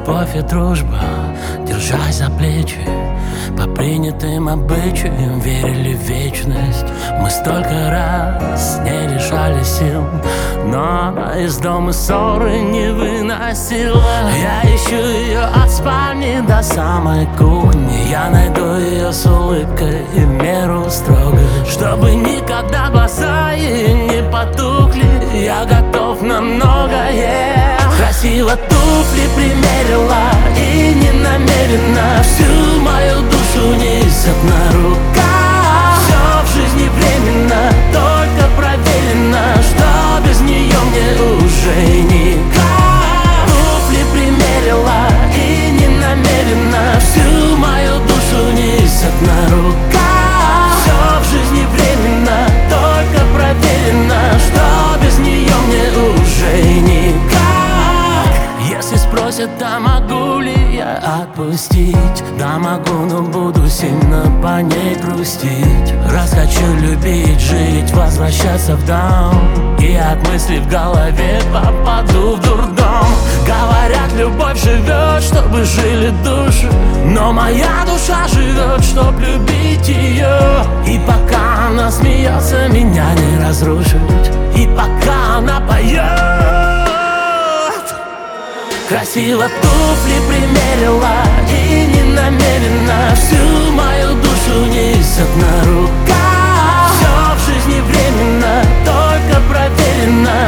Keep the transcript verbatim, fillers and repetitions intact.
любовь и дружба, держась за плечи, по принятым обычаям верили в вечность. Мы столько раз не лишали сил, но она из дома ссоры не выносила. Я ищу ее от спальни до самой кухни. Я найду ее с улыбкой и в меру строгой, чтобы никогда глаза ей не потухли. Я готов на многое. Красиво туфли примерила и не намерена всю мою душу несет на руках. Все в жизни временно, только проверено, что без нее мне уже никак. Туфли примерила и не намерена всю мою душу несет на руках. Все в жизни временно, только проверено, что без нее мне уже никак. Если спросят, да могу ли я отпустить, да могу, но буду сильно по ней грустить. Раз хочу любить, жить, возвращаться в дом, и от мыслей в голове попаду в дурдом. Говорят, любовь живет, чтобы жили души, но моя душа живет, чтоб любить ее. И пока она смеется, меня не разрушит, и пока она поет. Красиво туфли примерила и не намерена всю мою душу несет на руках. Все в жизни временно, только проверено,